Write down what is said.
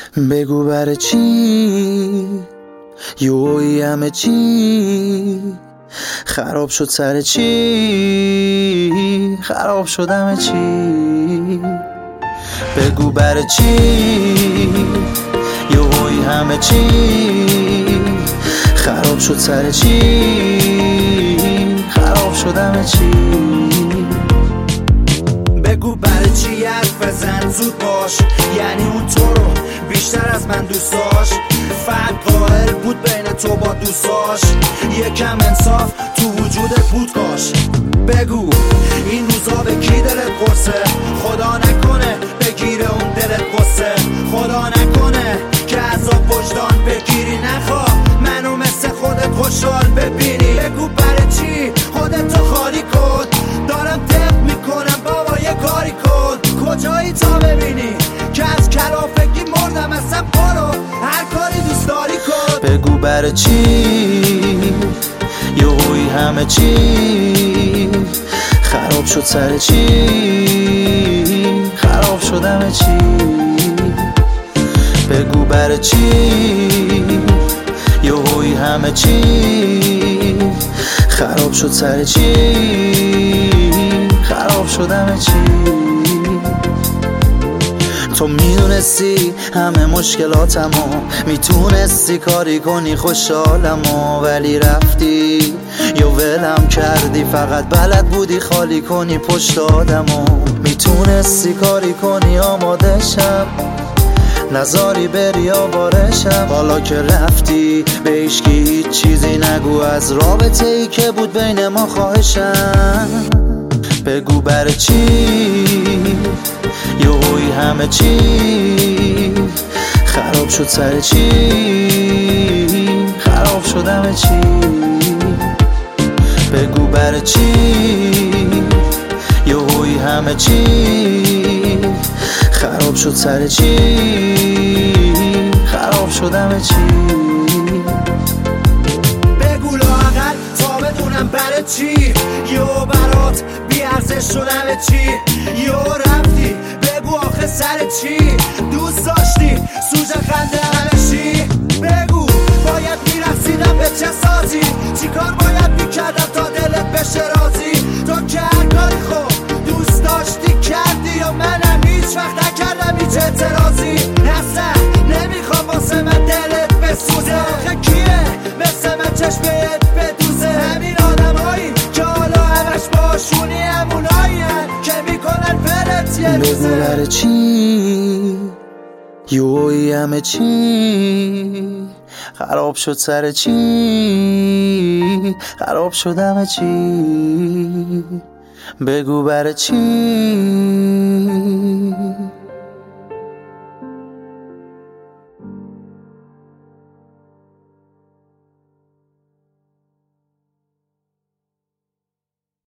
بگو برای چی یوی همه چی خراب شد، سر چی خراب شد همه چی. بگو برای چی یوی همه چی خراب شد، سر چی خراب شد همه چی. بگو برای چی حرف بزن زود باش، یعنی اون تو رو بیشتر از من دوست داشت. فرق قائل بود بین تو با دوستاش، یکم انصاف تو وجودت بود کاش. بگو این روزا به کی دلت قرصه، خدا نکنه بگیره اون دلت قصه. خدا نکنه که عذاب وجدان بگیری، نخواه منو مثل خودت خوشحال ببینی. بگو برای چی خودتو خالی کن، دارم دق میکنم بابا یه کاری کن. کجایی تا ببینی که از کلافگی مردم، اصلا برو هر کاری دوست داری کن. بگو برای چی یوی همه چی خراب شد، سر چی خراب شد همه چی. بگو برای چی یوی همه چی خراب شد، سر چی خراب شد همه چی. تو میدونستی همه مشکلاتمو، میتونستی کاری کنی خوشحالمو، ولی رفتی یا ولم کردی، فقط بلد بودی خالی کنی پشت آدمو. میتونستی کاری کنی آماده شم، نزاری بری آوارشم. حالا که رفتی به هیچکی هیچ چیزی نگو از رابطه ای که بود بین ما، خواهشم. بگو برای چی یوی همه چی خراب شد، سر چی خراب شد همه چی. بگو برای چی یوی همه چی خراب شد، سر چی خراب شد همه چی. بگو لااقل تا بدونم برای چی یو برات بیارزش شد همه چی. یو رفتی بگو آخه سر چی، دوست داشتی سوژه خنده همه چی. بگو باید میرسیدم به چه سازی، چی کار باید میکردم تا دلت بشه راضی. تو که هر کاری خوب دوست داشتی کردی، یا منم هیچ وقت نکردم هیچ اعتراضی. اصلا نمیخوام واسه من دلت بسوزه، آخه کیه مثل من چشمت بدوزه. همین آدمایی که حالا همش باشونی همونایی که میکنن فرت یه روزه. بگو برای چی یوی همه چی خراب شد، سر چی خراب شد همه چی. بگو برای چی